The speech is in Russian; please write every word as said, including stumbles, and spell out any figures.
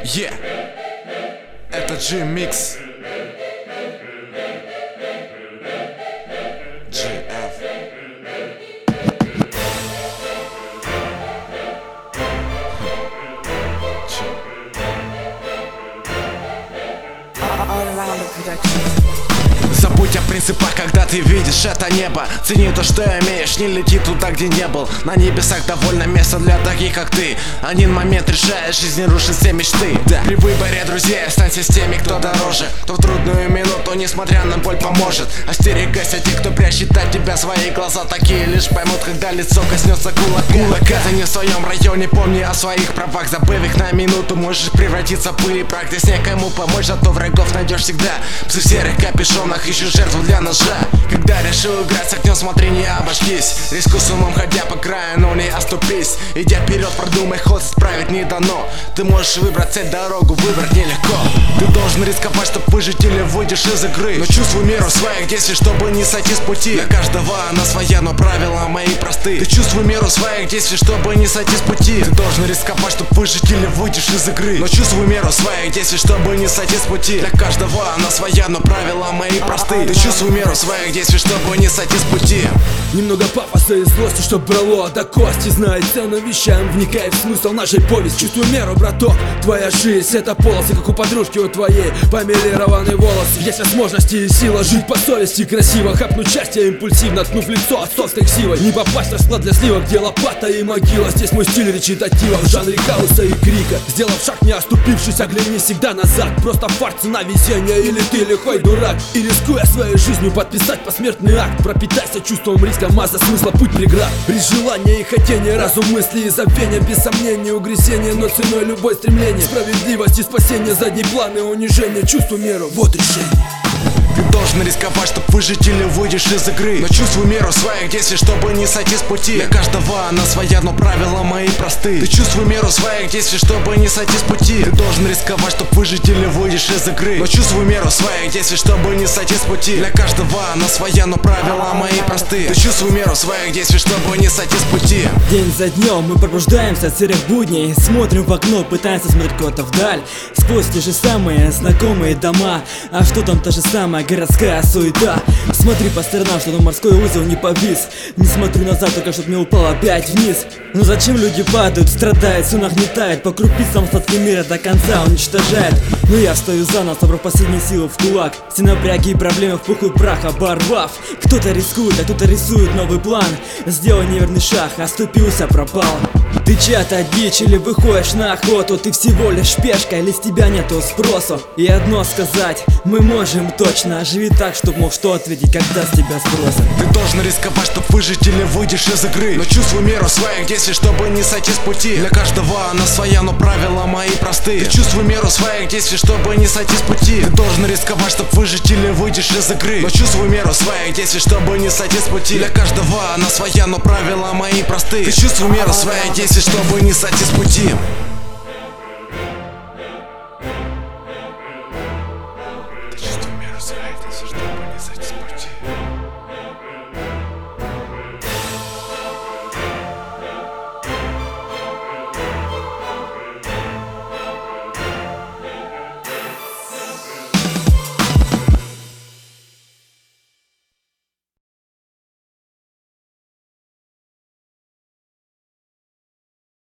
Yeah. Это G-Mix. джи эф. Забудь о принципах, когда ты видишь это небо. Цени то, что имеешь, не лети туда, где не был. На небесах довольно место для таких, как ты. Один момент решает, жизнь рушит все мечты. Да. При выборе друзей останься с теми, кто дороже, кто в трудную минуту, несмотря на боль, поможет. Остерегайся тех, кто прячет от тебя свои глаза. Такие лишь поймут, когда лицо коснется кулака. Кулака. Ты не в своем районе, помни о своих правах. Забыв их на минуту, можешь превратиться в пыль и прах. Здесь некому помочь, зато врагов найдешь всегда. Псы в серых капюшонах ищут жертву для ножа. Когда решил играть с огнем, смотри, не обожгись. Рискуй с умом, ходя по краю, но не оступись. Идя вперед, продумай ход, исправить не дано. Ты можешь выбрать цель, дорогу выбрать нелегко. Ты должен рисковать, чтобы выжить, или выйдешь из игры. Но чувствуй меру своих действий, чтобы не сойти с пути. Для каждого она своя, но правила мои просты. Ты чувствуй меру своих действий, чтобы не сойти с пути. Ты должен рисковать, чтобы выжить, или выйдешь из игры. Но чувствуй меру своих действий, чтобы не сойти с пути. Для каждого она своя, но правила мои просты. Ты чувствуй меру своих действий, чтобы не сойти с пути. Немного пафоса и злости, чтоб брало до кости. Знай цену вещам, вникай в смысл нашей повести. Чувствуй меру, браток, твоя жизнь это полосы, как у подружки у твоей помелированы волосы. Есть возможности и сила жить по совести. Красиво хапнуть счастье, импульсивно ткнув лицо отцовской ксивой. Не попасть в расклад для сливок, где лопата и могила. Здесь мой стиль речитатива в жанре хаоса и крика. Сделав шаг, не оступившись, оглянись всегда назад. Просто фарт, цена везения, или ты лихой дурак. И рискуя своей жизнью подписать посмертный акт. Пропитайся чувством риска, масса смысла, путь преград. При желании и хотении, разум, мысли и забвения. Без сомнения, угрызения, но ценой любое стремление. Справедливость и спасение, задний план и унижение. Чувствуй меру, вот решение. Ты должен рисковать, чтобы выжить, или выйдешь из игры. Но чувствуй меру своих действий, чтобы не сойти с пути. Для каждого она своя, но правила мои просты. Ты чувствуй меру своих действий, чтобы не сойти с пути. Ты должен рисковать, чтобы выжить, или выйдешь из игры. Но чувствуй меру своих действий, чтобы не сойти с пути. Для каждого она своя, но правила мои просты. Ты чувствуй меру своих действий, чтобы не сойти с пути. День за днем мы пробуждаемся от серых будней. Смотрим в окно, пытаемся смотреть куда-то вдаль. Сквозь те же самые знакомые дома. А что там та же самая городская суета? Смотри по сторонам, чтобы морской узел не повис. Не смотрю назад, только чтоб не упал опять вниз. Но зачем люди падают, страдают, все нагнетает. По крупицам остатки мира до конца уничтожает. Но я стою заново, собрав последние силы в кулак. Все напряги и проблемы в пух и прах оборвав. Кто-то рискует, а кто-то рисует новый план. Сделал неверный шаг, оступился, пропал. Ты чья-то дичь или выходишь на охоту. Ты всего лишь пешка или с тебя нету спросу. И одно сказать, мы можем точно. Живи так, чтоб мог что ответить, когда с тебя спросят. Ты должен рисковать, чтоб выжить, или выйдешь из игры. Но чувствуй меру своих действий, чтобы не сойти с пути. Для каждого она своя, но правила мои просты. Ты чувствуй меру своих действий, чтобы не сойти с пути. Ты должен рисковать, чтоб выжить, или выйдешь из игры. Но чувствуй меру своих действий, чтобы не сойти с пути. Для каждого она своя, но правила мои просты. Ты чувствуй меру своих действий, чтобы не сойти с пути.